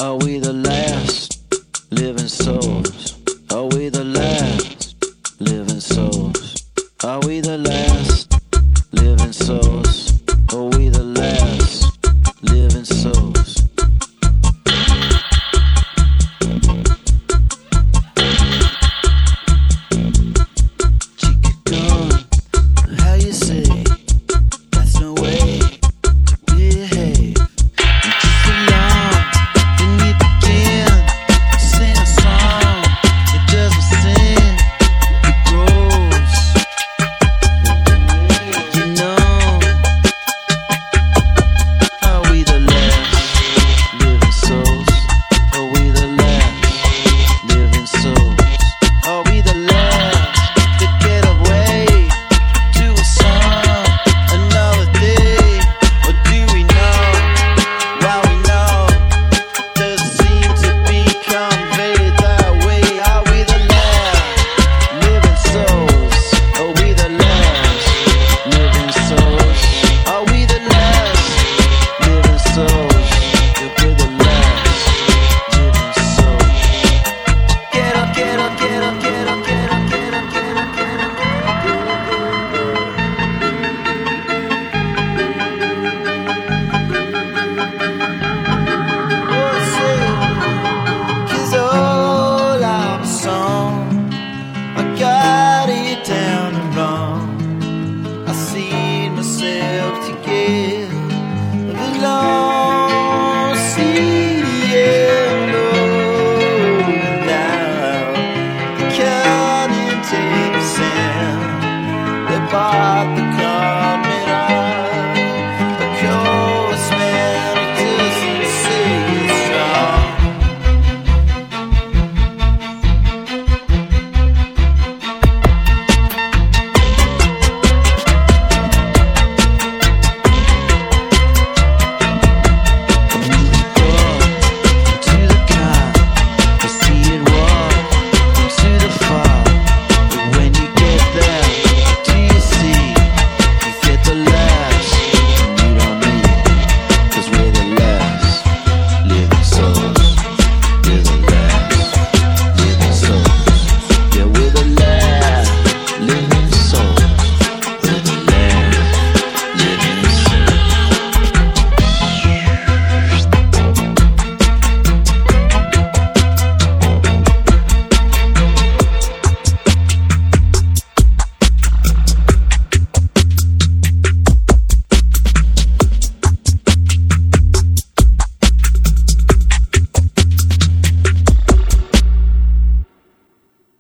Are we the last living souls? Are we the last living souls? Are we the last living souls? Are we the last living souls? Chica gone, how you say? That's no way to behave. And just along, then you begin to sing a song. It doesn't sing, it grows. You know, are we the last living souls? Are we the last living souls? Are we the last to get away to a song another day? Or do we know? Well, we know doesn't seem to be conveyed that way. Are we the last living souls? Are we the last living souls? Are we the last living souls? If we're the last living souls. Get up, get up, get up, get up, get up, get up, get up, get up, Cause all our song, I got it down and wrong. I see